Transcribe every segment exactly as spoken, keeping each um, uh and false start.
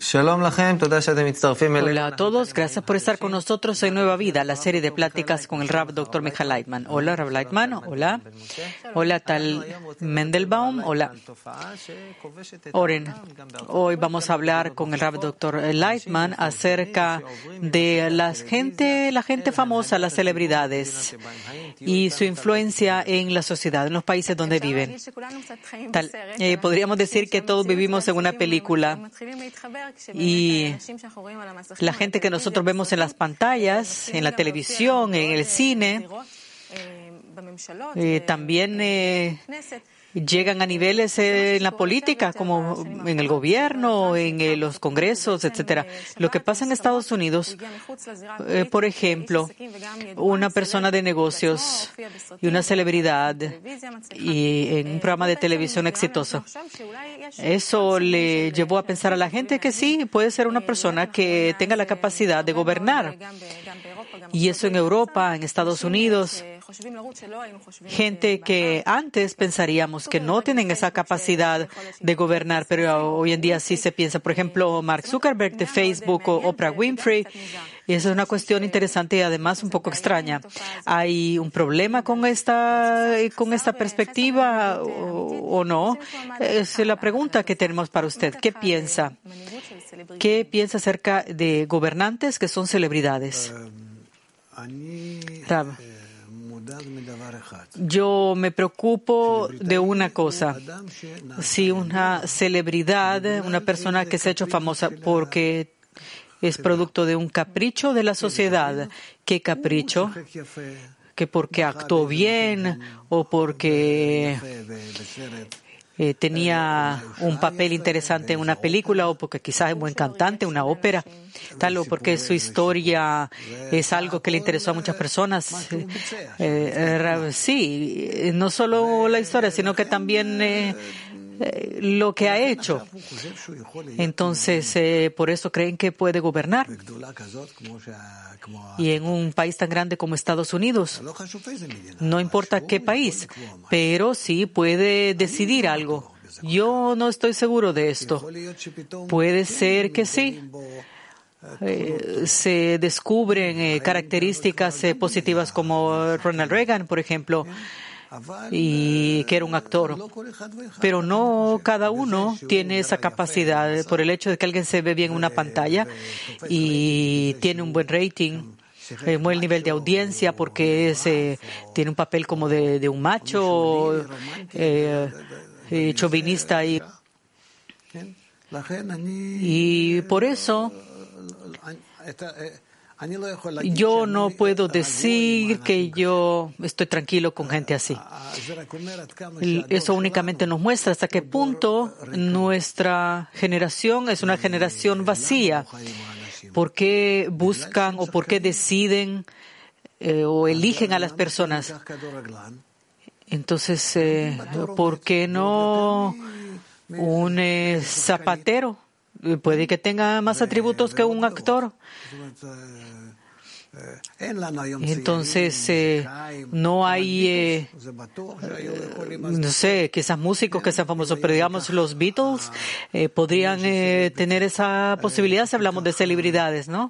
Hola a todos, gracias por estar con nosotros en Nueva Vida, la serie de pláticas con el Rav doctor Michael Leitman. Hola, Rav Leitman, hola. Hola, tal Mendelbaum, hola. Oren, hoy vamos a hablar con el Rav doctor Leitman acerca de la gente, la gente famosa, las celebridades y su influencia en la sociedad, en los países donde viven. Tal, eh, podríamos decir que todos vivimos en una película. Y la gente que nosotros vemos en las pantallas, en la televisión, en el cine, eh, también eh, llegan a niveles eh, en la política, como en el gobierno, en eh, los congresos, etcétera. Lo que pasa en Estados Unidos, eh, por ejemplo, una persona de negocios y una celebridad y en un programa de televisión exitoso. Eso le llevó a pensar a la gente que sí, puede ser una persona que tenga la capacidad de gobernar. Y eso en Europa, en Estados Unidos. Gente que antes pensaríamos que no tienen esa capacidad de gobernar, pero hoy en día sí se piensa. Por ejemplo, Mark Zuckerberg de Facebook o Oprah Winfrey. Y esa es una cuestión interesante y además un poco extraña. ¿Hay un problema con esta, con esta perspectiva o, o no? Es la pregunta que tenemos para usted. ¿Qué piensa? ¿Qué piensa acerca de gobernantes que son celebridades? Rav. Yo me preocupo de una cosa. Si una celebridad, una persona que se ha hecho famosa porque es producto de un capricho de la sociedad, ¿qué capricho? Que porque actuó bien o porque eh, tenía un papel interesante en una película o porque quizás es buen cantante, una ópera, tal o porque su historia es algo que le interesó a muchas personas. Eh, eh, sí, no solo la historia, sino que también eh, eh, lo que ha hecho. Entonces, eh, por eso creen que puede gobernar. Y en un país tan grande como Estados Unidos, no importa qué país, pero sí puede decidir algo. Yo no estoy seguro de esto. Puede ser que sí. Eh, se descubren eh, características eh, positivas como Ronald Reagan, por ejemplo, y que era un actor. Pero no cada uno tiene esa capacidad. Por el hecho de que alguien se ve bien en una pantalla y tiene un buen rating, un buen nivel de audiencia, porque es, eh, tiene un papel como de, de un macho eh, eh, chauvinista. Y, y por eso yo no puedo decir que yo estoy tranquilo con gente así. Eso únicamente nos muestra hasta qué punto nuestra generación es una generación vacía. ¿Por qué buscan o por qué deciden eh, o eligen a las personas? Entonces, eh, ¿por qué no un eh, zapatero? Puede que tenga más atributos que un actor. Entonces, eh, no hay, eh, eh, no sé, quizás músicos que sean famosos, pero digamos los Beatles eh, podrían eh, tener esa posibilidad si hablamos de celebridades, ¿no?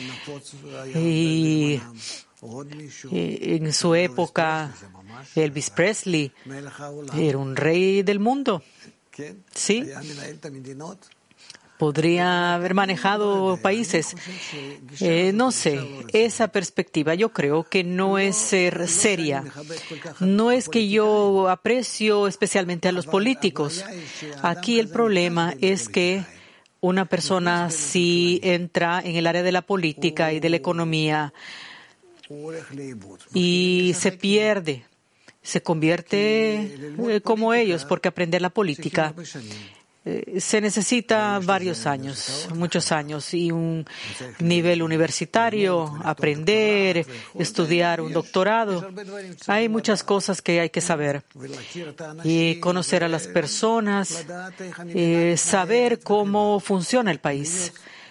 Y, y en su época, Elvis Presley era un rey del mundo, ¿sí? Podría haber manejado países. Eh, no sé, esa perspectiva yo creo que no es ser seria. No es que yo aprecio especialmente a los políticos. Aquí el problema es que una persona si entra en el área de la política y de la economía y se pierde, se convierte eh, como ellos, porque aprender la política se necesita varios años, muchos años, y un nivel universitario, aprender, estudiar un doctorado. Hay muchas cosas que hay que saber. Y conocer a las personas, eh, saber cómo funciona el país.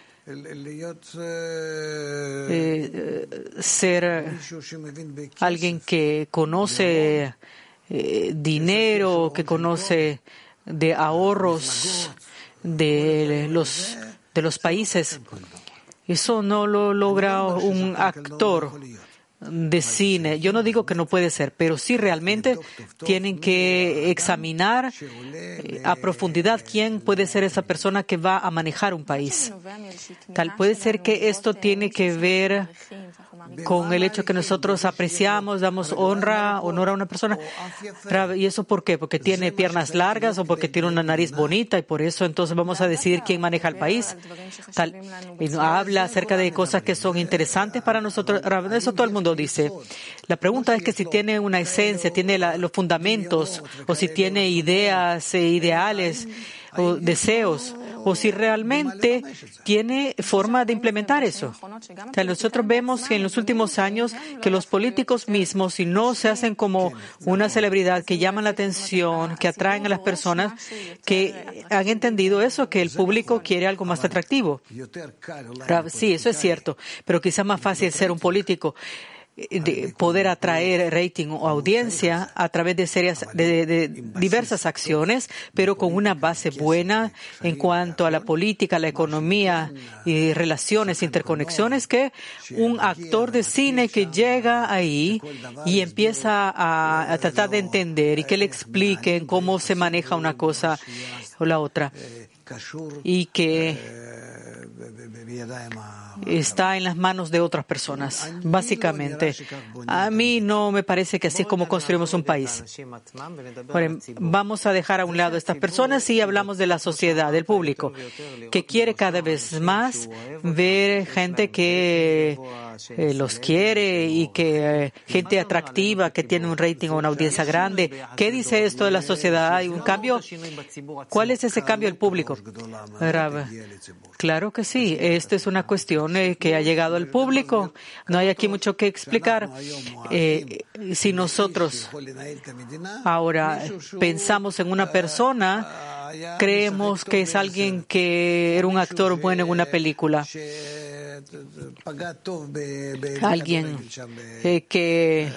Eh, ser alguien que conoce eh, dinero, que conoce de ahorros, de los de los países. Eso no lo logra un actor de cine. Yo no digo que no puede ser, pero sí realmente tienen que examinar a profundidad quién puede ser esa persona que va a manejar un país. Tal puede ser que esto tiene que ver con el hecho que nosotros apreciamos, damos honra, honor a una persona. ¿Y eso por qué? ¿Porque tiene piernas largas o porque tiene una nariz bonita? Y por eso entonces vamos a decidir quién maneja el país. Tal, y habla acerca de cosas que son interesantes para nosotros. Eso todo el mundo dice. La pregunta es que si tiene una esencia, tiene la, los fundamentos, o si tiene ideas, e ideales, o deseos, o si realmente tiene forma de implementar eso. O sea, nosotros vemos que en los últimos años que los políticos mismos, si no se hacen como una celebridad que llaman la atención, que atraen a las personas, que han entendido eso, que el público quiere algo más atractivo. Sí, eso es cierto, pero quizás más fácil ser un político, de poder atraer rating o audiencia a través de, serias, de, de, de diversas acciones, pero con una base buena en cuanto a la política, la economía y relaciones, interconexiones, que un actor de cine que llega ahí y empieza a, a tratar de entender y que le expliquen cómo se maneja una cosa o la otra, y que está en las manos de otras personas, básicamente. A mí no me parece que así es como construimos un país. Ahora, vamos a dejar a un lado a estas personas y hablamos de la sociedad, del público, que quiere cada vez más ver gente que eh, los quiere y que eh, gente atractiva, que tiene un rating o una audiencia grande. ¿Qué dice esto de la sociedad? ¿Hay un cambio? ¿Cuál es ese cambio del público? Claro que sí. Esta es una cuestión eh, que ha llegado al público. No hay aquí mucho que explicar. Eh, si nosotros ahora pensamos en una persona, creemos que es alguien que era un actor bueno en una película. Alguien eh, que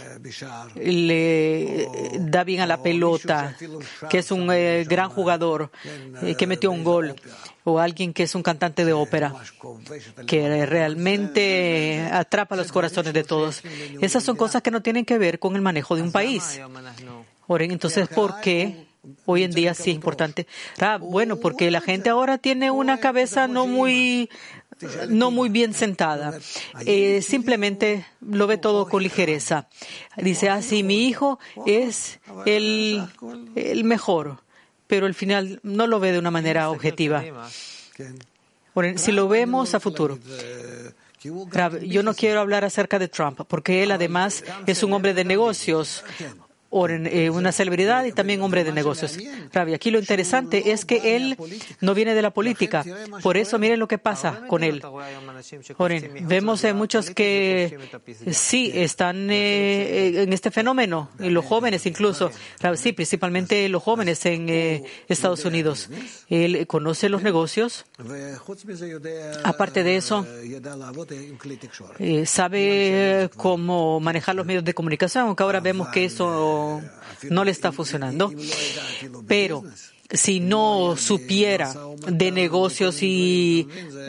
le da bien a la pelota, que es un eh, gran jugador, eh, que metió un gol, o alguien que es un cantante de ópera, que realmente atrapa los corazones de todos. Esas son cosas que no tienen que ver con el manejo de un país. Oren, entonces, ¿por qué hoy en día sí es importante? Ah, bueno, porque la gente ahora tiene una cabeza no muy no muy bien sentada. Eh, simplemente lo ve todo con ligereza. Dice, ah, sí, mi hijo es el, el mejor, pero al final no lo ve de una manera objetiva. Ahora, si lo vemos a futuro. Yo no quiero hablar acerca de Trump, porque él además es un hombre de negocios, una celebridad y también hombre de negocios. Rabbi, aquí lo interesante es que él no viene de la política. Por eso miren lo que pasa con él. Oren, vemos eh, muchos que sí están eh, en este fenómeno, y los jóvenes incluso. Rabbi, sí, principalmente los jóvenes en eh, Estados Unidos. Él conoce los negocios. Aparte de eso, eh, sabe cómo manejar los medios de comunicación, aunque ahora vemos que eso no le está funcionando. Pero si no supiera de negocios y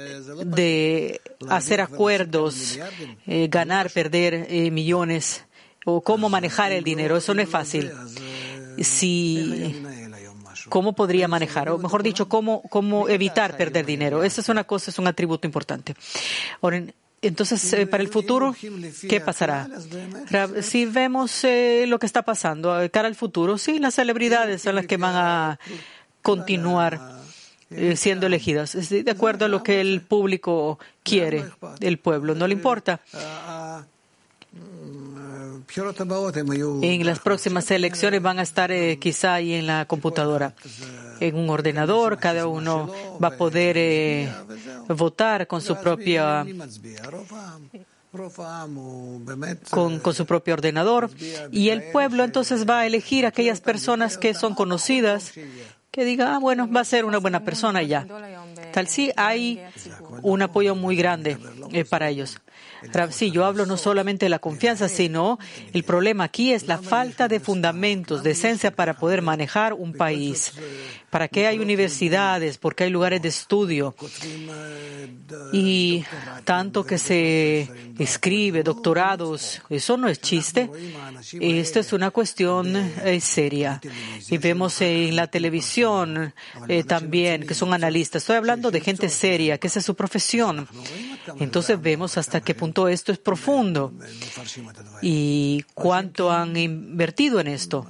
de hacer acuerdos, eh, ganar, perder eh, millones, o cómo manejar el dinero, eso no es fácil. Si, ¿cómo podría manejar? O mejor dicho, ¿cómo, cómo evitar perder dinero? Esa es una cosa, es un atributo importante. Ahora, entonces, eh, para el futuro, ¿qué pasará? Si vemos eh, lo que está pasando de cara al futuro, sí, las celebridades son las que van a continuar eh, siendo elegidas, de acuerdo a lo que el público quiere, el pueblo, no le importa. En las próximas elecciones van a estar eh, quizá ahí en la computadora, en un ordenador. Cada uno va a poder eh, votar con su propia con, con su propio ordenador, y el pueblo entonces va a elegir aquellas personas que son conocidas, que diga, ah, bueno, va a ser una buena persona ya. Tal sí hay un apoyo muy grande eh, para ellos. Rav, sí, yo hablo no solamente de la confianza, sino el problema aquí es la falta de fundamentos, de esencia para poder manejar un país. ¿Para qué hay universidades? ¿Por qué hay lugares de estudio? Y tanto que se escribe, doctorados, eso no es chiste. Esto es una cuestión eh, seria. Y vemos en la televisión eh, también que son analistas. Estoy hablando de gente seria, que esa es su profesión. Entonces vemos hasta qué punto esto es profundo y cuánto han invertido en esto.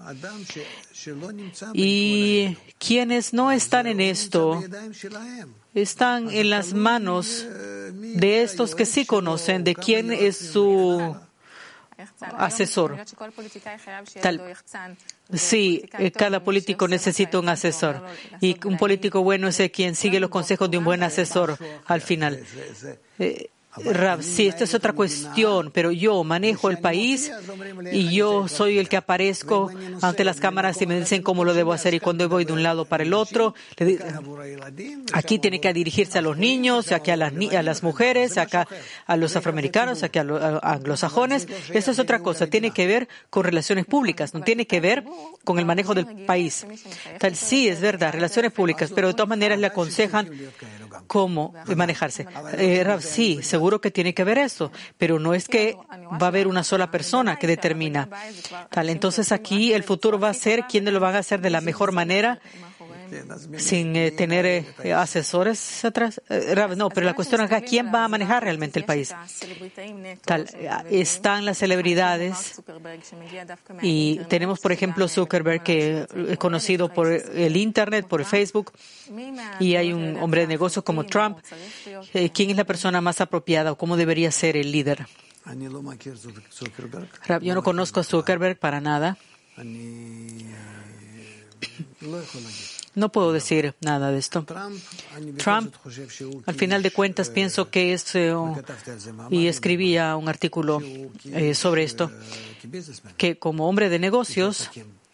Y quienes no están en esto están en las manos de estos que sí conocen de quién es su asesor. Tal, sí, cada político necesita un asesor. Y un político bueno es el quien sigue los consejos de un buen asesor al final. Eh, Rav, sí, esta es otra cuestión, pero yo manejo el país y yo soy el que aparezco ante las cámaras y me dicen cómo lo debo hacer. Y cuando voy de un lado para el otro, le digo, aquí tiene que dirigirse a los niños, aquí a las, a las mujeres, acá a los afroamericanos, aquí a los anglosajones. Eso es otra cosa, tiene que ver con relaciones públicas, no tiene que ver con el manejo del país. Tal, sí, es verdad, relaciones públicas, pero de todas maneras le aconsejan cómo manejarse. Eh, Rav, sí, seguro que tiene que ver eso, pero no es que va a haber una sola persona que determina. Tal, entonces aquí el futuro va a ser quiénes lo van a hacer de la mejor manera, sin eh, tener eh, asesores atrás. Eh, no, pero la cuestión acá, ¿quién va a manejar realmente el país? Tal, están las celebridades y tenemos, por ejemplo, Zuckerberg, que es conocido por el Internet, por Facebook, y hay un hombre de negocios como Trump. Eh, ¿Quién es la persona más apropiada o cómo debería ser el líder? Yo no conozco a Zuckerberg para nada. No puedo decir nada de esto. Trump, al final de cuentas, pienso que es, eh, y escribía un artículo eh, sobre esto, que como hombre de negocios,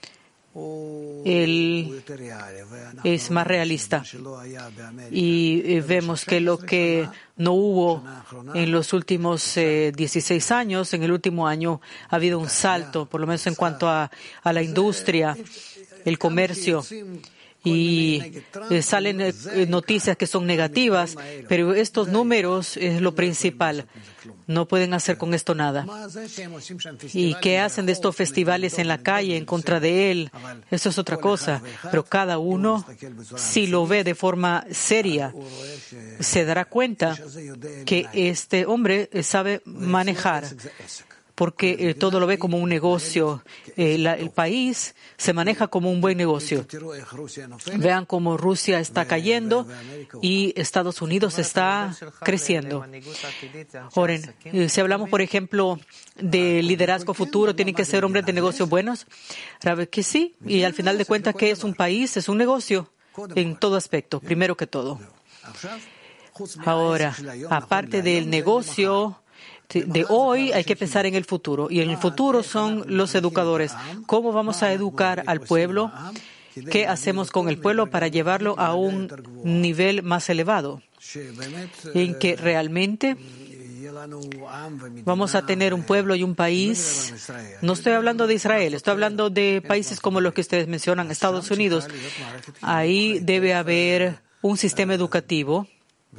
él es más realista. Y eh, vemos que lo que no hubo en los últimos eh, dieciséis años, en el último año ha habido un salto, por lo menos en cuanto a, a la industria, el comercio. Y eh, salen eh, noticias que son negativas, pero estos números es lo principal. No pueden hacer con esto nada. ¿Y qué hacen de estos festivales en la calle en contra de él? Eso es otra cosa. Pero cada uno, si lo ve de forma seria, se dará cuenta que este hombre sabe manejar, porque eh, todo lo ve como un negocio. Eh, la, el país se maneja como un buen negocio. Vean cómo Rusia está cayendo y Estados Unidos está creciendo. Oren, eh, si hablamos, por ejemplo, de liderazgo futuro, ¿tienen que ser hombres de negocios buenos? Sabe que sí, y al final de cuentas, ¿qué es un país? Es un negocio en todo aspecto, primero que todo. Ahora, aparte del negocio de hoy, hay que pensar en el futuro. Y en el futuro son los educadores. ¿Cómo vamos a educar al pueblo? ¿Qué hacemos con el pueblo para llevarlo a un nivel más elevado? En que realmente vamos a tener un pueblo y un país. No estoy hablando de Israel, estoy hablando de países como los que ustedes mencionan, Estados Unidos. Ahí debe haber un sistema educativo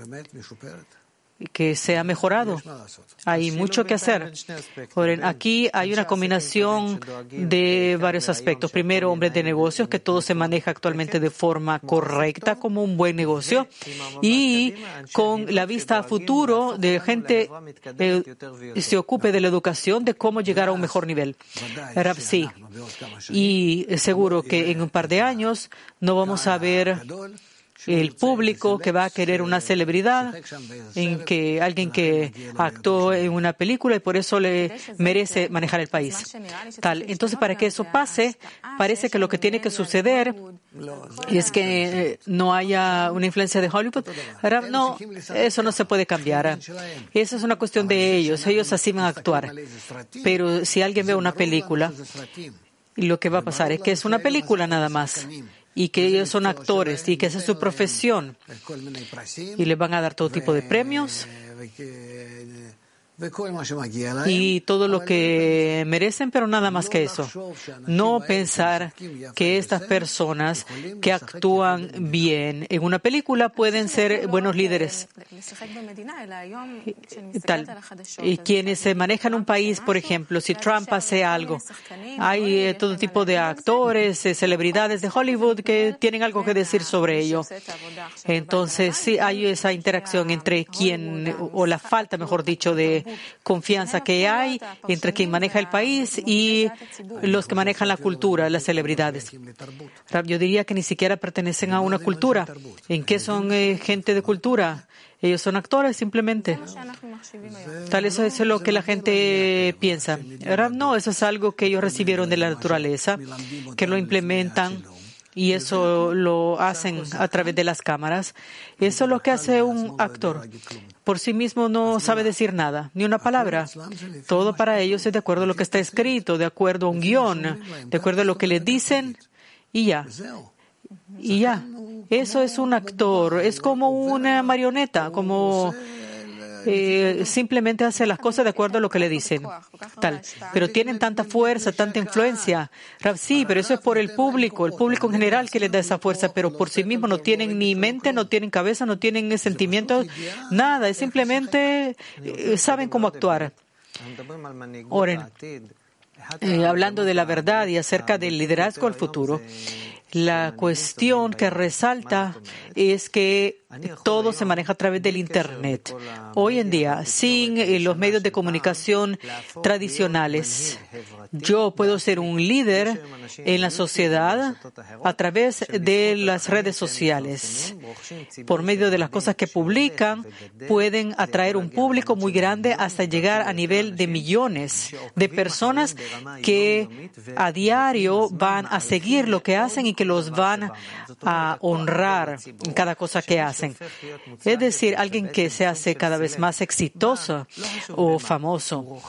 que sea mejorado. Hay mucho que hacer. Aquí hay una combinación de varios aspectos. Primero, hombres de negocios, que todo se maneja actualmente de forma correcta como un buen negocio, y con la vista a futuro de gente que se ocupe de la educación, de cómo llegar a un mejor nivel. Sí. Y seguro que en un par de años no vamos a ver el público que va a querer una celebridad, en que alguien que actuó en una película y por eso le merece manejar el país. Tal. Entonces, para que eso pase, parece que lo que tiene que suceder es que no haya una influencia de Hollywood. No, eso no se puede cambiar. Esa es una cuestión de ellos. Ellos así van a actuar. Pero si alguien ve una película, lo que va a pasar es que es una película nada más. y que ellos son actores y que esa es su profesión. Y les van a dar todo tipo de premios y todo lo que merecen, pero nada más que eso. No pensar que estas personas que actúan bien en una película pueden ser buenos líderes. Tal. Y quienes se manejan un país, por ejemplo, si Trump hace algo, hay eh, todo tipo de actores, eh, celebridades de Hollywood que tienen algo que decir sobre ello. Entonces, sí hay esa interacción entre quien, o la falta, mejor dicho, de confianza que hay entre quien maneja el país y los que manejan la cultura, las celebridades. Yo diría que ni siquiera pertenecen a una cultura. ¿En qué son eh, gente de cultura? Ellos son actores, simplemente. Tal eso es lo que la gente piensa. No, eso es algo que ellos recibieron de la naturaleza, que lo implementan. Y eso lo hacen a través de las cámaras. Eso es lo que hace un actor. Por sí mismo no sabe decir nada, ni una palabra. Todo para ellos es de acuerdo a lo que está escrito, de acuerdo a un guión, de acuerdo a lo que les dicen, y ya. Y ya. Eso es un actor. Es como una marioneta, como... Eh, simplemente hace las cosas de acuerdo a lo que le dicen. Tal. Pero tienen tanta fuerza, tanta influencia. Sí, pero eso es por el público, el público en general que les da esa fuerza, pero por sí mismos no tienen ni mente, no tienen cabeza, no tienen sentimientos, nada. Es simplemente eh, saben cómo actuar. Oren, eh, hablando de la verdad y acerca del liderazgo al futuro, la cuestión que resalta es que todo se maneja a través del Internet. Hoy en día, sin eh, los medios de comunicación tradicionales, yo puedo ser un líder en la sociedad a través de las redes sociales. Por medio de las cosas que publican, pueden atraer un público muy grande hasta llegar a nivel de millones de personas que a diario van a seguir lo que hacen y que los van a honrar en cada cosa que hacen. Es decir, alguien que se hace cada vez más exitoso o famoso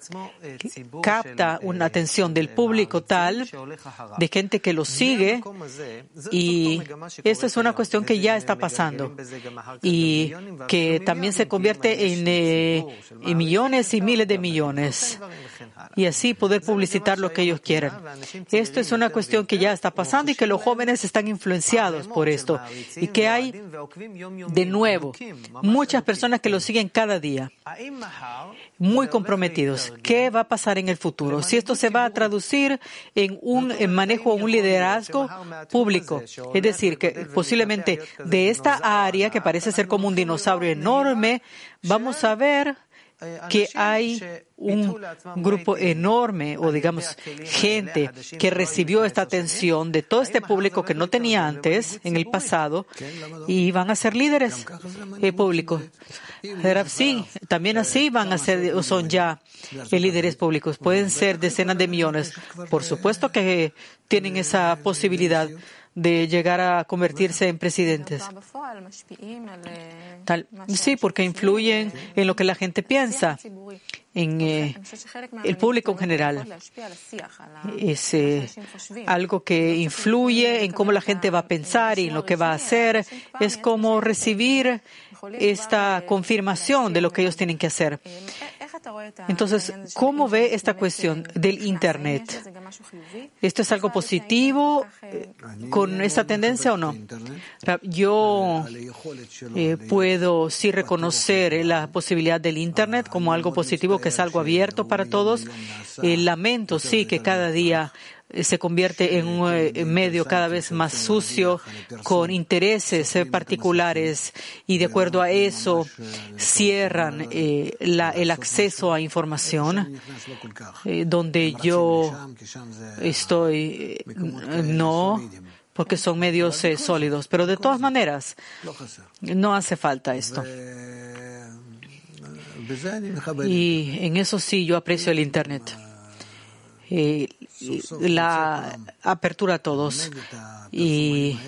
capta una atención del público tal, de gente que lo sigue, y esto es una cuestión que ya está pasando y que también se convierte en, eh, en millones y miles de millones, y así poder publicitar lo que ellos quieran. Esto es una cuestión que ya está pasando y que los jóvenes están influenciados por esto, y que hay de nuevo muchas personas que lo siguen cada día, muy comprometidos. ¿Qué va a pasar en el futuro? Si esto se va a traducir en un en manejo, un liderazgo público, es decir, que posiblemente de esta área que parece ser como un dinosaurio enorme, vamos a ver que hay un grupo enorme, o digamos, gente que recibió esta atención de todo este público que no tenía antes, en el pasado, y van a ser líderes eh, públicos. Sí, también así van a ser, o son ya eh, líderes públicos. Pueden ser decenas de millones. Por supuesto que tienen esa posibilidad de llegar a convertirse en presidentes. Tal, sí, porque influyen en lo que la gente piensa, en eh, el público en general. Es eh, algo que influye en cómo la gente va a pensar y en lo que va a hacer. Es como recibir esta confirmación de lo que ellos tienen que hacer. Entonces, ¿cómo ve esta cuestión del Internet? ¿Esto es algo positivo eh, con esta tendencia o no? Yo eh, puedo sí reconocer la posibilidad del Internet como algo positivo, que es algo abierto para todos. Eh, lamento, sí, que cada día se convierte en un eh, medio cada vez más sucio, con intereses eh, particulares, y de acuerdo a eso cierran eh, la, el acceso a información, eh, donde yo estoy, eh, no, porque son medios eh, sólidos, pero de todas maneras no hace falta esto. Y en eso sí yo aprecio el Internet. Eh, la apertura a todos, y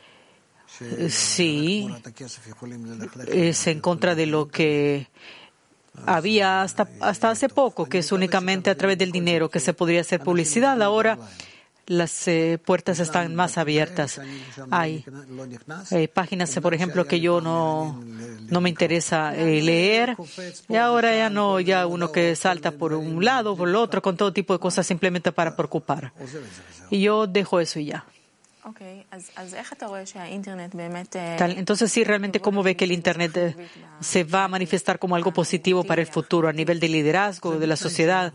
sí es en contra de lo que había hasta, hasta hace poco, que es únicamente a través del dinero que se podría hacer publicidad. Ahora las eh, puertas están más abiertas. Hay eh, páginas, por ejemplo, que yo no, no me interesa eh, leer, y ahora ya no, ya uno que salta por un lado, por el otro, con todo tipo de cosas simplemente para preocupar. Y yo dejo eso y ya. Entonces, sí, realmente, ¿cómo ve que el Internet se va a manifestar como algo positivo para el futuro a nivel de liderazgo de la sociedad?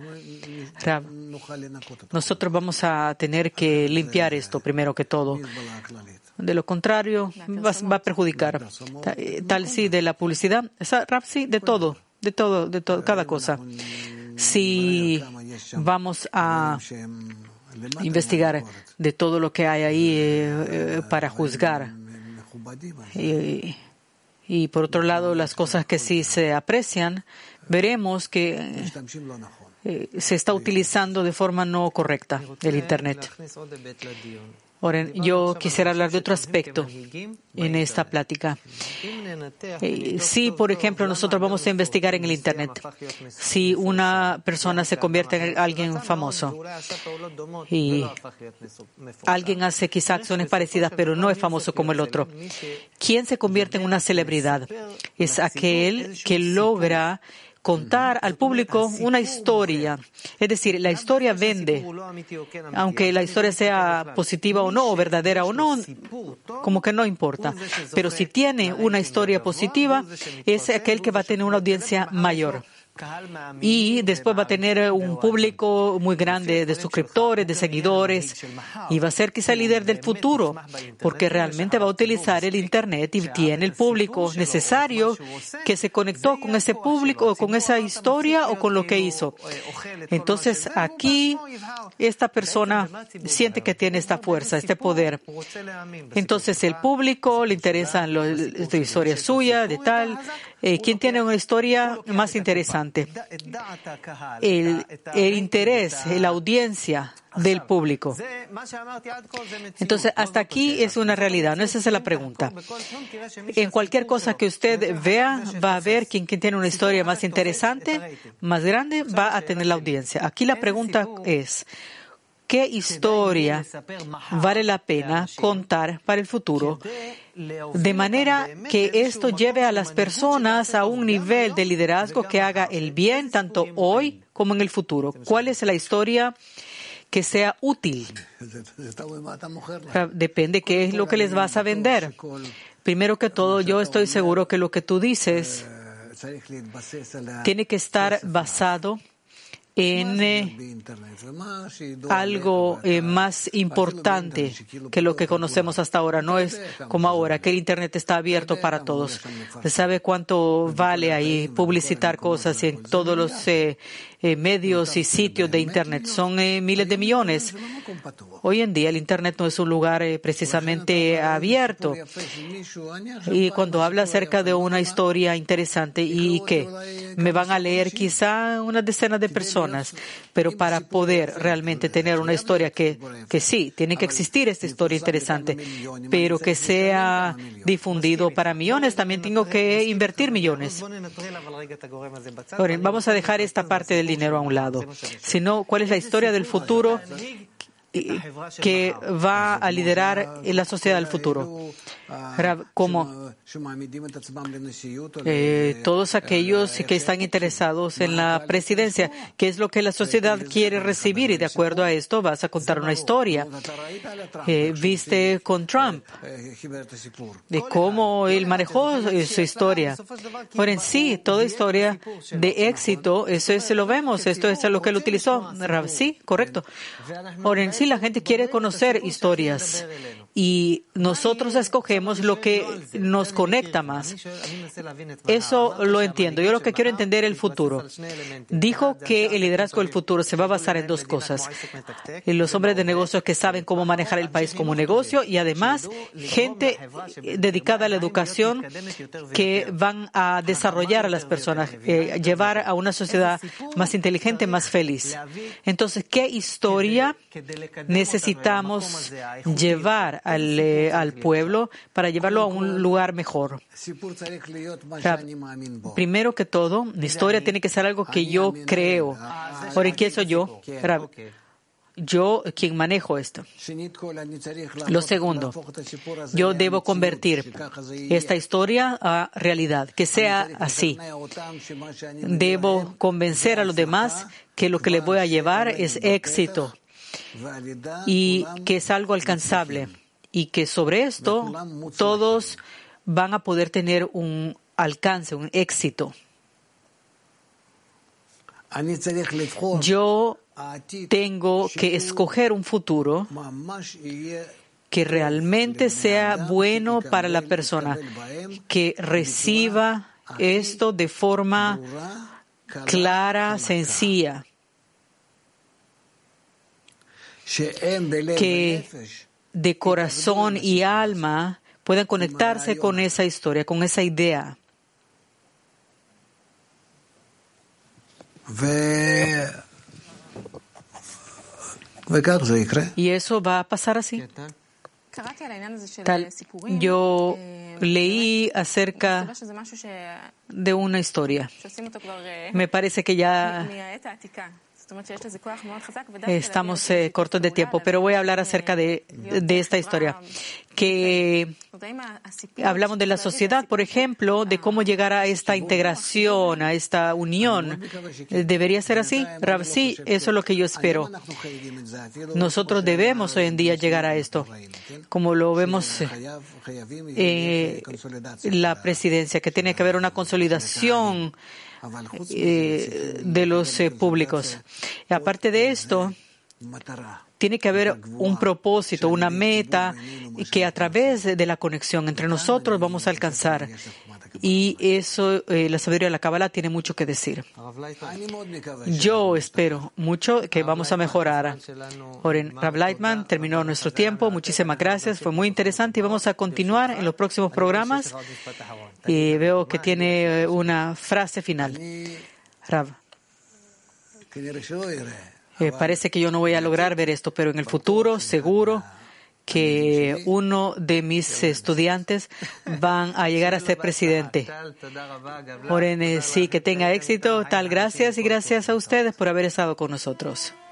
Nosotros vamos a tener que limpiar esto primero que todo. De lo contrario, va, va a perjudicar. Tal, sí, de la publicidad, sí, de todo, de todo, de todo, cada cosa. Si vamos a investigar de todo lo que hay ahí eh, eh, para juzgar. Y, y por otro lado, las cosas que sí se aprecian, veremos que eh, se está utilizando de forma no correcta el Internet. Ahora, yo quisiera hablar de otro aspecto en esta plática. Eh, si, por ejemplo, nosotros vamos a investigar en el Internet, si una persona se convierte en alguien famoso y alguien hace quizás acciones parecidas, pero no es famoso como el otro, ¿quién se convierte en una celebridad? Es aquel que logra contar al público una historia. Es decir, la historia vende. Aunque la historia sea positiva o no, o verdadera o no, como que no importa. Pero si tiene una historia positiva, es aquel que va a tener una audiencia mayor. Y después va a tener un público muy grande de suscriptores, de seguidores, y va a ser quizá el líder del futuro, porque realmente va a utilizar el Internet y tiene el público necesario que se conectó con ese público, o con esa historia, o con lo que hizo. Entonces, aquí, esta persona siente que tiene esta fuerza, este poder. Entonces, el público le interesa la historia suya, de tal. Eh, ¿Quién tiene una historia más interesante? El, el interés, la audiencia del público. Entonces, hasta aquí es una realidad, no esa es la pregunta. En cualquier cosa que usted vea, va a ver quien, quien tiene una historia más interesante, más grande, va a tener la audiencia. Aquí la pregunta es, ¿qué historia vale la pena contar para el futuro? De manera que esto lleve a las personas a un nivel de liderazgo que haga el bien tanto hoy como en el futuro. ¿Cuál es la historia que sea útil? Depende qué es lo que les vas a vender. Primero que todo, yo estoy seguro que lo que tú dices tiene que estar basado en eh, algo eh, más importante que lo que conocemos hasta ahora. No es como ahora, que el Internet está abierto para todos. ¿Se sabe cuánto vale ahí publicitar cosas en todos los eh, eh, medios y sitios de Internet? Son eh, miles de millones. Hoy en día el Internet no es un lugar eh, precisamente abierto. Y cuando habla acerca de una historia interesante y que me van a leer quizá unas decenas de personas, pero para poder realmente tener una historia que, que sí, tiene que existir esta historia interesante, pero que sea difundido para millones, también tengo que invertir millones. Ahora, vamos a dejar esta parte del dinero a un lado. Sino, ¿cuál es la historia del futuro que va a liderar en la sociedad del futuro? Como eh, todos aquellos que están interesados en la presidencia, ¿qué es lo que la sociedad quiere recibir? Y de acuerdo a esto vas a contar una historia. Eh, viste con Trump de cómo él manejó su historia. Ahora, en sí, toda historia de éxito, eso es, lo vemos, esto es lo que él utilizó. Sí, correcto. Ahora, en sí, la gente quiere conocer historias y nosotros escogemos lo que nos conecta más. Eso lo entiendo. Yo lo que quiero entender es el futuro. Dijo que el liderazgo del futuro se va a basar en dos cosas. En los hombres de negocios que saben cómo manejar el país como negocio y además gente dedicada a la educación que van a desarrollar a las personas, eh, llevar a una sociedad más inteligente, más feliz. Entonces, ¿qué historia necesitamos llevar al, eh, al pueblo para llevarlo a un lugar mejor? O sea, primero que todo, la historia tiene que ser algo que yo creo. Ahora, ¿quién soy yo? yo quien manejo esto. Lo segundo, yo debo convertir esta historia a realidad, que sea así. Debo convencer a los demás que lo que les voy a llevar es éxito y que es algo alcanzable y que sobre esto todos van a poder tener un alcance, un éxito. Yo tengo que escoger un futuro que realmente sea bueno para la persona, que reciba esto de forma clara, sencilla, que de corazón y alma puedan conectarse con esa historia, con esa idea. Y eso va a pasar así. Tal, yo leí acerca de una historia. Me parece que ya estamos eh, cortos de tiempo, pero voy a hablar acerca de, de esta historia. Que hablamos de la sociedad, por ejemplo, de cómo llegar a esta integración, a esta unión. ¿Debería ser así? Rav, sí, eso es lo que yo espero. Nosotros debemos hoy en día llegar a esto, como lo vemos eh, la presidencia, que tiene que haber una consolidación Eh, de los eh, públicos. Y aparte de esto, tiene que haber un propósito, una meta que a través de la conexión entre nosotros vamos a alcanzar. Y eso, eh, la sabiduría de la Kabbalah tiene mucho que decir. Yo espero mucho que vamos a mejorar. Oren, Rav Lightman, terminó nuestro tiempo. Muchísimas gracias. Fue muy interesante y vamos a continuar en los próximos programas. Y veo que tiene una frase final. Rav. Eh, parece que yo no voy a lograr ver esto, pero en el futuro, seguro que uno de mis estudiantes van a llegar a ser presidente. Oren, sí, que tenga éxito. Tal, gracias y gracias a ustedes por haber estado con nosotros.